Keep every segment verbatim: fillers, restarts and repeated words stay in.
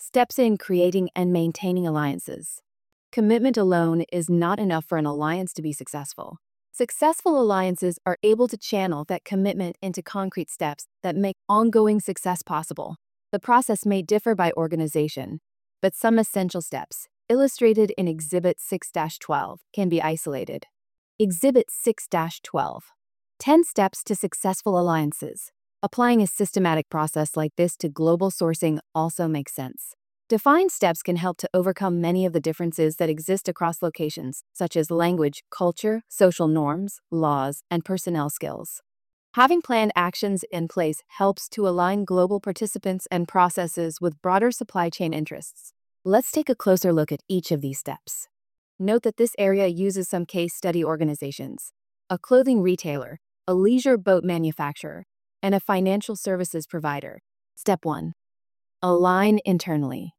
Steps in creating and maintaining alliances. Commitment alone is not enough for an alliance to be successful. Successful alliances are able to channel that commitment into concrete steps that make ongoing success possible. The process may differ by organization, but some essential steps, illustrated in Exhibit six dash twelve, can be isolated. Exhibit six dash twelve. ten Steps to Successful Alliances. Applying a systematic process like this to global sourcing also makes sense. Defined steps can help to overcome many of the differences that exist across locations, such as language, culture, social norms, laws, and personnel skills. Having planned actions in place helps to align global participants and processes with broader supply chain interests. Let's take a closer look at each of these steps. Note that this area uses some case study organizations: a clothing retailer, a leisure boat manufacturer, and a financial services provider. Step one. Align internally.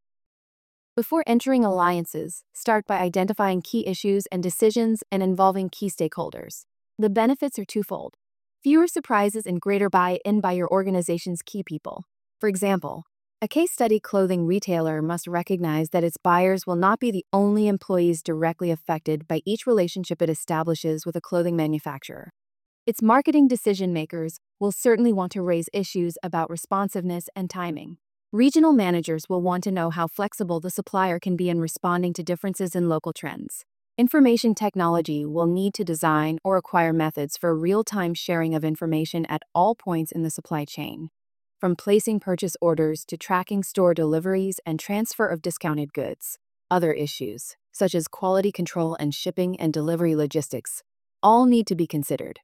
Before entering alliances, start by identifying key issues and decisions and involving key stakeholders. The benefits are twofold: fewer surprises and greater buy-in by your organization's key people. For example, a case study clothing retailer must recognize that its buyers will not be the only employees directly affected by each relationship it establishes with a clothing manufacturer. Its marketing decision-makers will certainly want to raise issues about responsiveness and timing. Regional managers will want to know how flexible the supplier can be in responding to differences in local trends. Information technology will need to design or acquire methods for real-time sharing of information at all points in the supply chain, from placing purchase orders to tracking store deliveries and transfer of discounted goods. Other issues, such as quality control and shipping and delivery logistics, all need to be considered.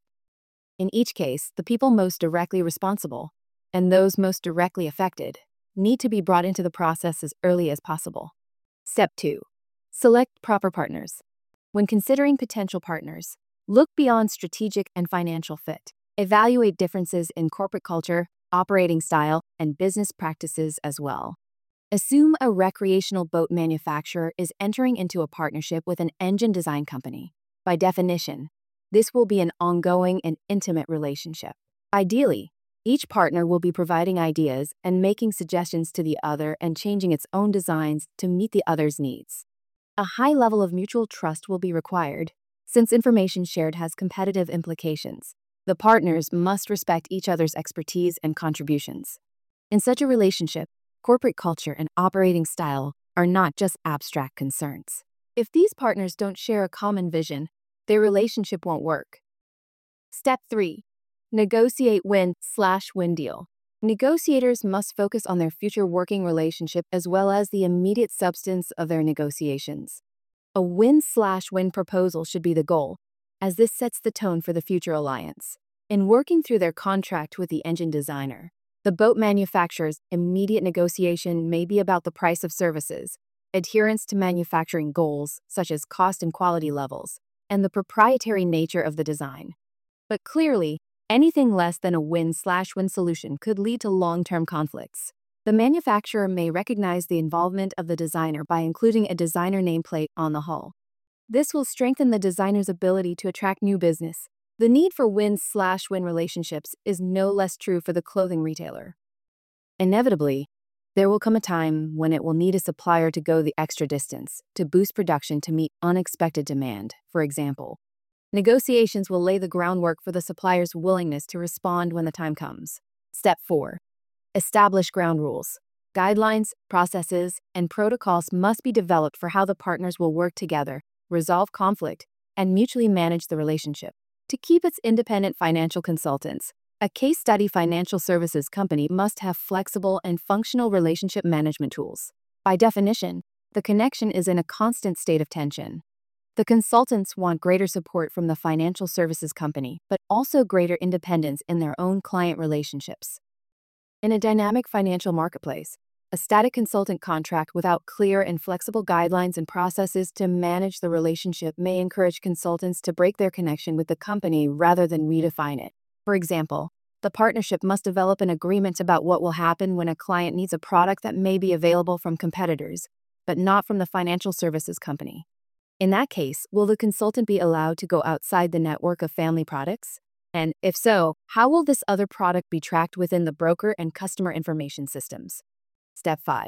In each case, the people most directly responsible and those most directly affected need to be brought into the process as early as possible. Step two. Select proper partners. When considering potential partners, look beyond strategic and financial fit. Evaluate differences in corporate culture, operating style, and business practices as well. Assume a recreational boat manufacturer is entering into a partnership with an engine design company. By definition, this will be an ongoing and intimate relationship. Ideally, each partner will be providing ideas and making suggestions to the other and changing its own designs to meet the other's needs. A high level of mutual trust will be required, since information shared has competitive implications. The partners must respect each other's expertise and contributions. In such a relationship, corporate culture and operating style are not just abstract concerns. If these partners don't share a common vision, their relationship won't work. Step three. Negotiate win-slash-win deal. Negotiators must focus on their future working relationship as well as the immediate substance of their negotiations. A win-slash-win proposal should be the goal, as this sets the tone for the future alliance. In working through their contract with the engine designer, the boat manufacturer's immediate negotiation may be about the price of services, adherence to manufacturing goals such as cost and quality levels, and the proprietary nature of the design. But clearly, anything less than a win-slash-win solution could lead to long-term conflicts. The manufacturer may recognize the involvement of the designer by including a designer nameplate on the hull. This will strengthen the designer's ability to attract new business. The need for win-slash-win relationships is no less true for the clothing retailer. Inevitably, there will come a time when it will need a supplier to go the extra distance to boost production to meet unexpected demand. For example, negotiations will lay the groundwork for the supplier's willingness to respond when the time comes. Step four. Establish ground rules. Guidelines, processes, and protocols must be developed for how the partners will work together, resolve conflict, and mutually manage the relationship. To keep its independent financial consultants, a case study financial services company must have flexible and functional relationship management tools. By definition, the connection is in a constant state of tension. The consultants want greater support from the financial services company, but also greater independence in their own client relationships. In a dynamic financial marketplace, a static consultant contract without clear and flexible guidelines and processes to manage the relationship may encourage consultants to break their connection with the company rather than redefine it. For example, the partnership must develop an agreement about what will happen when a client needs a product that may be available from competitors, but not from the financial services company. In that case, will the consultant be allowed to go outside the network of family products? And if so, how will this other product be tracked within the broker and customer information systems? Step five.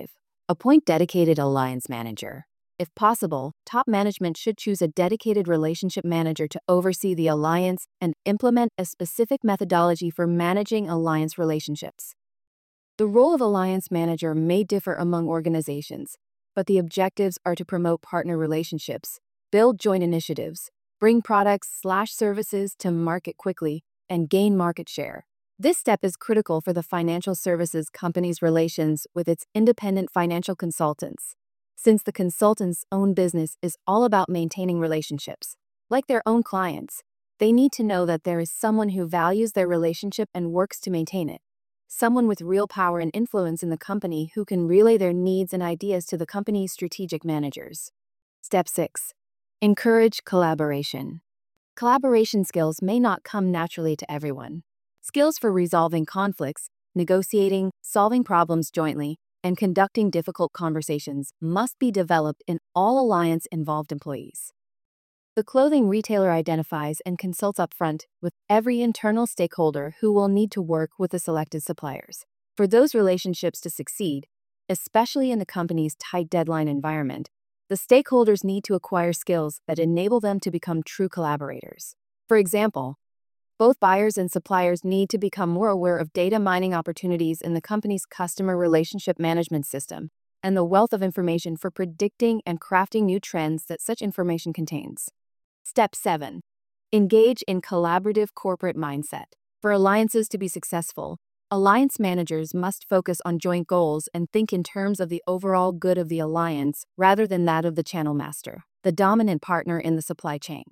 Appoint dedicated alliance manager. If possible, top management should choose a dedicated relationship manager to oversee the alliance and implement a specific methodology for managing alliance relationships. The role of alliance manager may differ among organizations, but the objectives are to promote partner relationships, build joint initiatives, bring products slash services to market quickly, and gain market share. This step is critical for the financial services company's relations with its independent financial consultants, since the consultant's own business is all about maintaining relationships. Like their own clients, they need to know that there is someone who values their relationship and works to maintain it. Someone with real power and influence in the company who can relay their needs and ideas to the company's strategic managers. Step six. Encourage collaboration. Collaboration skills may not come naturally to everyone. Skills for resolving conflicts, negotiating, solving problems jointly, and conducting difficult conversations must be developed in all alliance-involved employees. The clothing retailer identifies and consults upfront with every internal stakeholder who will need to work with the selected suppliers. For those relationships to succeed, especially in the company's tight deadline environment, the stakeholders need to acquire skills that enable them to become true collaborators. For example, both buyers and suppliers need to become more aware of data mining opportunities in the company's customer relationship management system and the wealth of information for predicting and crafting new trends that such information contains. Step seven. Engage in collaborative corporate mindset. For alliances to be successful, alliance managers must focus on joint goals and think in terms of the overall good of the alliance rather than that of the channel master, the dominant partner in the supply chain.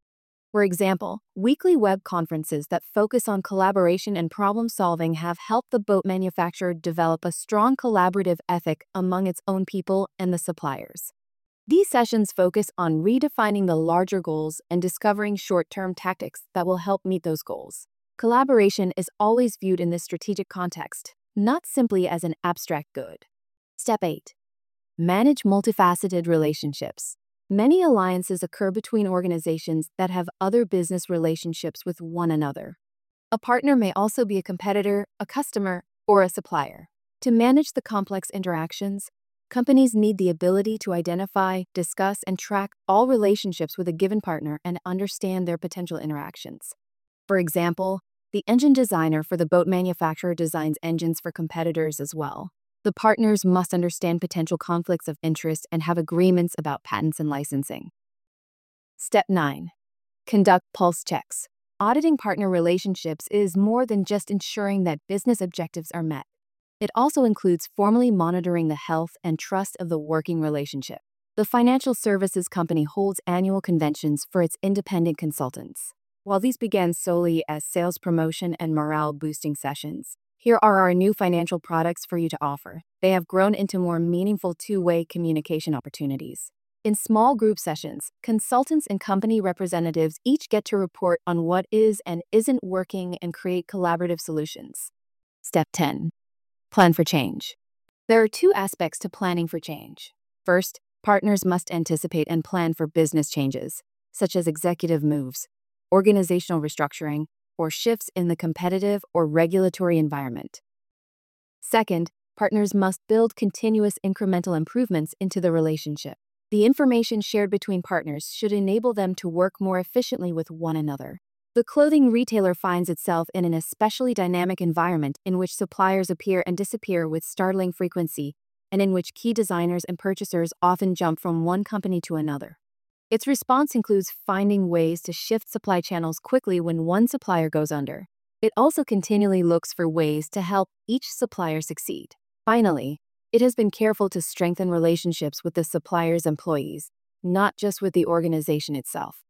For example, weekly web conferences that focus on collaboration and problem solving have helped the boat manufacturer develop a strong collaborative ethic among its own people and the suppliers. These sessions focus on redefining the larger goals and discovering short-term tactics that will help meet those goals. Collaboration is always viewed in this strategic context, not simply as an abstract good. Step eight. Manage multifaceted relationships. Many alliances occur between organizations that have other business relationships with one another. A partner may also be a competitor, a customer, or a supplier. To manage the complex interactions, companies need the ability to identify, discuss, and track all relationships with a given partner and understand their potential interactions. For example, the engine designer for the boat manufacturer designs engines for competitors as well. The partners must understand potential conflicts of interest and have agreements about patents and licensing. Step nine. Conduct pulse checks. Auditing partner relationships is more than just ensuring that business objectives are met. It also includes formally monitoring the health and trust of the working relationship. The financial services company holds annual conventions for its independent consultants. While these began solely as sales promotion and morale-boosting sessions, here are our new financial products for you to offer. They have grown into more meaningful two-way communication opportunities. In small group sessions, consultants and company representatives each get to report on what is and isn't working and create collaborative solutions. Step ten. Plan for change. There are two aspects to planning for change. First, partners must anticipate and plan for business changes, such as executive moves, organizational restructuring, or shifts in the competitive or regulatory environment. Second, partners must build continuous incremental improvements into the relationship. The information shared between partners should enable them to work more efficiently with one another. The clothing retailer finds itself in an especially dynamic environment in which suppliers appear and disappear with startling frequency, and in which key designers and purchasers often jump from one company to another. Its response includes finding ways to shift supply channels quickly when one supplier goes under. It also continually looks for ways to help each supplier succeed. Finally, it has been careful to strengthen relationships with the supplier's employees, not just with the organization itself.